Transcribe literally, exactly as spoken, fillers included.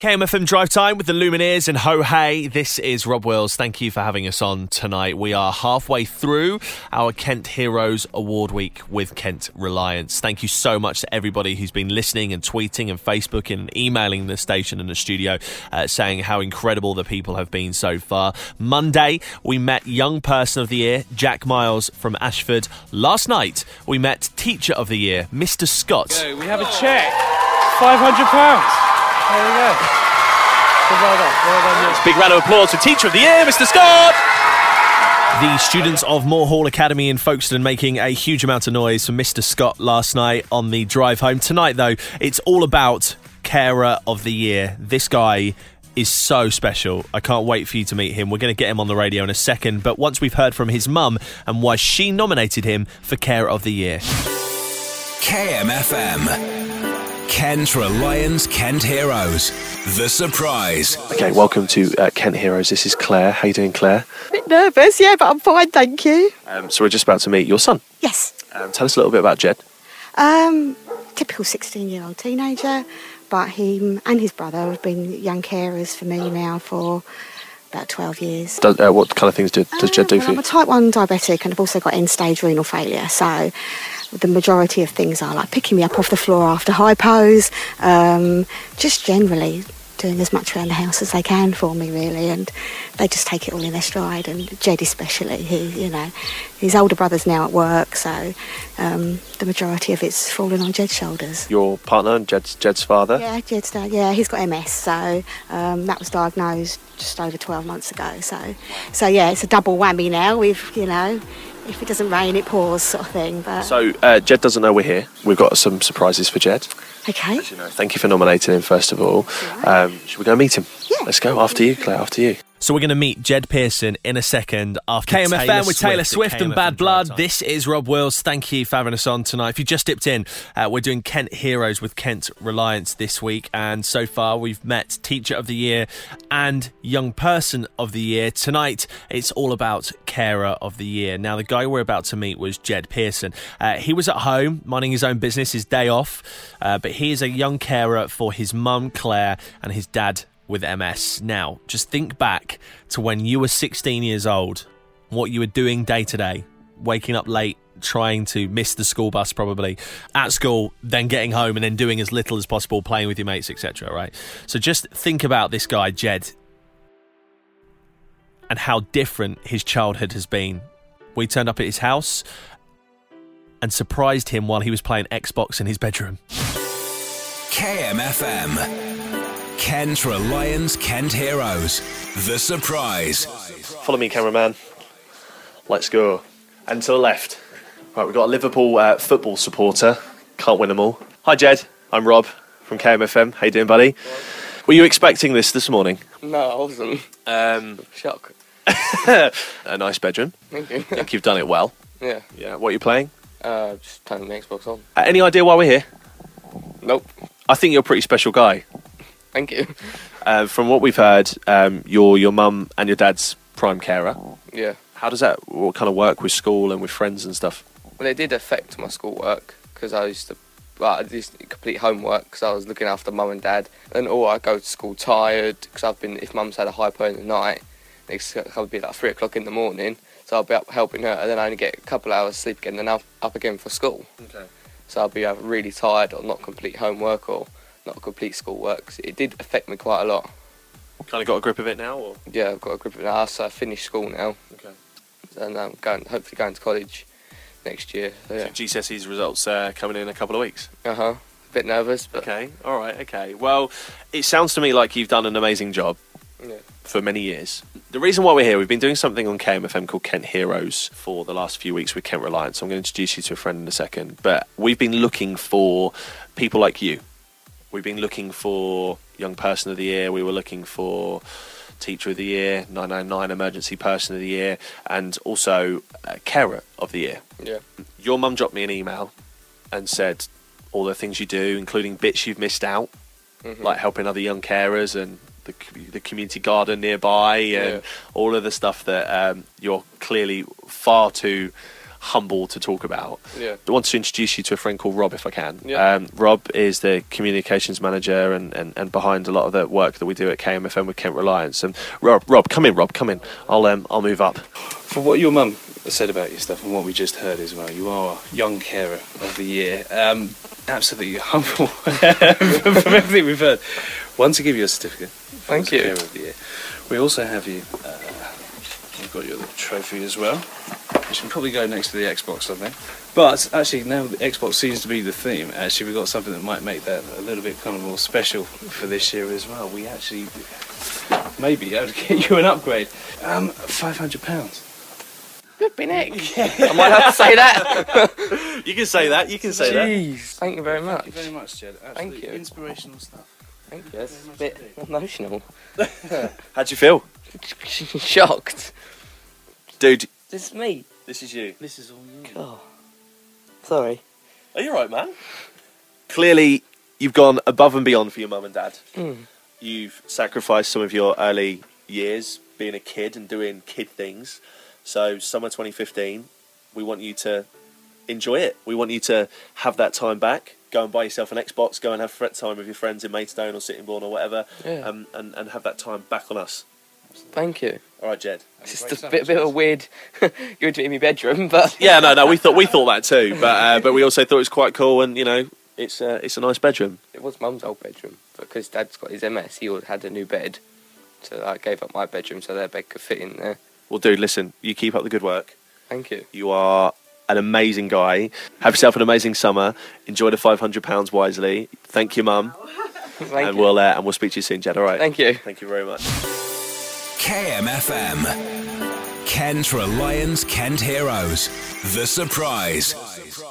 K M F M Drive Time with the Lumineers and Ho Hey. This is Rob Wills. Thank you for having us on tonight. We are halfway through our Kent Heroes Award Week with Kent Reliance. Thank you so much to everybody who's been listening and tweeting and Facebooking and emailing the station and the studio uh, saying how incredible the people have been so far. Monday, we met Young Person of the Year, Jack Miles from Ashford. Last night, we met Teacher of the Year, Mister Scott. Go, we have a cheque. five hundred pounds. There we go. Well done. Well done, yes. Big round of applause for Teacher of the Year, Mister Scott! The students of Moore Hall Academy in Folkestone making a huge amount of noise for Mister Scott last night on the drive home. Tonight, though, it's all about Carer of the Year. This guy is so special. I can't wait for you to meet him. We're going to get him on the radio in a second, but once we've heard from his mum and why she nominated him for Carer of the Year. K M F M. Kent Reliance Kent Heroes. The surprise. Okay, welcome to uh, Kent Heroes. This is Claire. How you doing, Claire? A bit nervous, yeah, but I'm fine, thank you. Um, so we're just about to meet your son. Yes. Um, tell us a little bit about Jed. Um, typical sixteen-year-old teenager, but him and his brother have been young carers for me now for about twelve years. Does, uh, what kind of things do, does Jed do uh, for well, you? I'm a type one diabetic and I've also got end-stage renal failure, so the majority of things are like picking me up off the floor after hypos, um, just generally doing as much around the house as they can for me, really, and they just take it all in their stride, and Jed especially, he, you know, his older brother's now at work, so um, the majority of it's falling on Jed's shoulders. Your partner and Jed's, Jed's father? Yeah, Jed's dad, yeah, he's got M S, so um, that was diagnosed just over twelve months ago, so, so yeah, it's a double whammy now with, you know, if it doesn't rain, it pours, sort of thing. But So, uh, Jed doesn't know we're here. We've got some surprises for Jed. okay. As you know, thank you for nominating him, first of all. Um, should we go meet him? Yeah. Let's go. After you, Claire, after you. So we're going to meet Jed Pearson in a second after K M F M with Taylor Swift and Bad Blood. This is Rob Wills. Thank you for having us on tonight. If you just dipped in, uh, we're doing Kent Heroes with Kent Reliance this week. And so far, we've met Teacher of the Year and Young Person of the Year. Tonight, it's all about Carer of the Year. Now, the guy we're about to meet was Jed Pearson. Uh, he was at home, minding his own business, his day off. Uh, but he is a young carer for his mum, Claire, and his dad, with M S. Now, just think back to when you were sixteen years old, what you were doing day to day, waking up late, trying to miss the school bus probably, at school, then getting home and then doing as little as possible, playing with your mates, et cetera, right? So just think about this guy, Jed, and how different his childhood has been. We turned up at his house and surprised him while he was playing Xbox in his bedroom. K M F M. Kent Reliance Kent Heroes. The surprise. Follow me, cameraman. Let's go. And to the left. Right, we've got a Liverpool uh, football supporter. Can't win them all. Hi, Jed. I'm Rob from K M F M. How you doing, buddy? Were you expecting this this morning? No, I wasn't. Um, Shock. a nice bedroom. Thank you. I think you've done it well. Yeah. Yeah. What are you playing? Uh, just turning the Xbox on. Uh, any idea why we're here? Nope. I think you're a pretty special guy. Thank you. Uh, from what we've heard, um, you're your mum and your dad's prime carer. Yeah. How does that what kind of work with school and with friends and stuff? Well, it did affect my schoolwork because I used to, well, I used to complete homework because I was looking after mum and dad, and or I go to school tired because I've been, if mum's had a hypo in the night, it's going to be like three o'clock in the morning, so I'll be up helping her, and then I only get a couple hours sleep again, and then up up again for school. Okay. So I'll be either really tired or not complete homework or not complete schoolwork. So it did affect me quite a lot. Kind of got a grip of it now, or? Yeah, I've got a grip of it now, so I finished school now. Okay. And I'm going, hopefully going to college next year. So, yeah. So G C S Es results uh, coming in a couple of weeks. Uh huh. A bit nervous, but Okay. All right. Okay. Well, it sounds to me like you've done an amazing job yeah. for many years. The reason why we're here, we've been doing something on K M F M called Kent Heroes for the last few weeks with Kent Reliance. I'm going to introduce you to a friend in a second, but we've been looking for people like you. We've been looking for Young Person of the Year. We were looking for Teacher of the Year, nine nine nine Emergency Person of the Year, and also uh, Carer of the Year. Yeah. Your mum dropped me an email and said all the things you do, including bits you've missed out, Mm-hmm. like helping other young carers and the the community garden nearby, and Yeah. all of the stuff that um, you're clearly far too humble to talk about. Yeah. I want to introduce you to a friend called Rob, if I can. Yeah. Um, Rob is the communications manager and, and, and behind a lot of the work that we do at K M F M with Kent Reliance. And Rob, Rob, come in, Rob, come in. I'll um, I'll move up. For what your mum said about your stuff and what we just heard as well, you are Young Carer of the Year. Um, absolutely humble from everything we've heard. One, to give you a certificate. Thank you. Carer of the Year. We also have you. Uh, we've got your little trophy as well, which can probably go next to the Xbox, I think. But actually, now the Xbox seems to be the theme. Actually, we've got something that might make that a little bit kind of more special for this year as well. We actually maybe be able to get you an upgrade. Um, five hundred pounds. Flipping heck. I might have to say that. You can say that. You can say Jeez. Thank you very much. Thank you very much, Jed. Absolutely Thank you. Inspirational stuff. Thank you. It's a bit emotional. that. How'd you feel? Shocked. Dude, This is me. this is you. This is all you. Oh. Sorry. Are you right, man? Clearly, you've gone above and beyond for your mum and dad. Mm. You've sacrificed some of your early years being a kid and doing kid things. So, summer twenty fifteen, we want you to enjoy it. We want you to have that time back. Go and buy yourself an Xbox. Go and have fret time with your friends in Maidstone or Sittingbourne or whatever. Yeah. Um, and, and have that time back on us. Thank you. All right, Jed. It's just a bit, bit of a weird. You're doing it in my bedroom, but Yeah, no, no. We thought we thought that too, but uh, but we also thought it was quite cool, and you know, it's uh, it's a nice bedroom. it was Mum's old bedroom. Because Dad's got his M S, he had a new bed, so I gave up my bedroom so their bed could fit in there. Well, dude, listen. You keep up the good work. Thank you. You are an amazing guy. Have yourself an amazing summer. Enjoy the five hundred pounds wisely. Thank you, Mum. Thank and you. we'll uh, and we'll speak to you soon, Jed. All right. Thank you. Thank you very much. K M F M. Kent Reliance Kent Heroes. The Surprise.